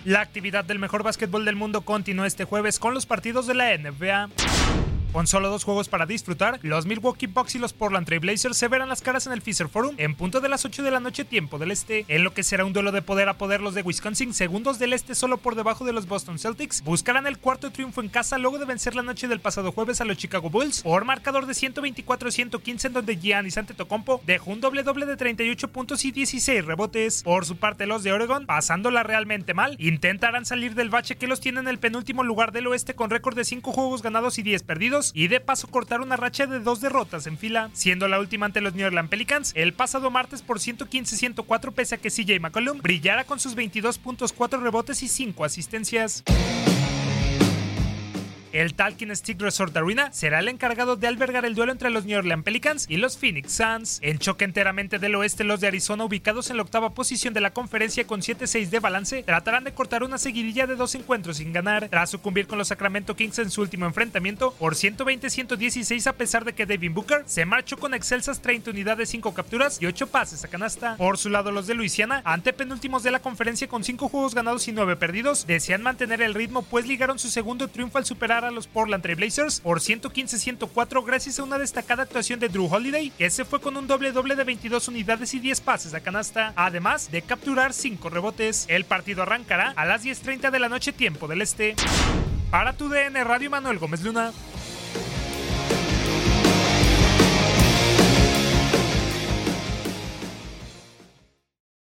La actividad del mejor básquetbol del mundo continúa este jueves con los partidos de la NBA. Con solo 2 juegos para disfrutar, los Milwaukee Bucks y los Portland Trail Blazers se verán las caras en el Fiserv Forum en punto de las 8 de la noche tiempo del este, en lo que será un duelo de poder a poder. Los de Wisconsin, segundos del este solo por debajo de los Boston Celtics, buscarán el cuarto triunfo en casa luego de vencer la noche del pasado jueves a los Chicago Bulls por marcador de 124-115, en donde Giannis Antetokounmpo dejó un doble de 38 puntos y 16 rebotes. Por su parte, los de Oregon, pasándola realmente mal, intentarán salir del bache que los tiene en el penúltimo lugar del oeste con récord de 5 juegos ganados y 10 perdidos, y de paso cortar una racha de 2 derrotas en fila, siendo la última ante los New Orleans Pelicans el pasado martes por 115-104, pese a que CJ McCollum brillara con sus 22 puntos, 4 rebotes y 5 asistencias. El Talking Stick Resort Arena será el encargado de albergar el duelo entre los New Orleans Pelicans y los Phoenix Suns. En choque enteramente del oeste, los de Arizona, ubicados en la octava posición de la conferencia con 7-6 de balance, tratarán de cortar una seguidilla de 2 encuentros sin ganar, tras sucumbir con los Sacramento Kings en su último enfrentamiento por 120-116, a pesar de que Devin Booker se marchó con excelsas 30 unidades, 5 capturas y 8 pases a canasta. Por su lado, los de Luisiana, antepenúltimos de la conferencia con 5 juegos ganados y 9 perdidos, desean mantener el ritmo, pues ligaron su segundo triunfo al superar a los Portland Trail Blazers por 115-104 gracias a una destacada actuación de Drew Holiday, que se fue con un doble de 22 unidades y 10 pases a canasta, además de capturar 5 rebotes. El partido arrancará a las 10:30 de la noche tiempo del este. Para tu DN Radio, Manuel Gómez Luna.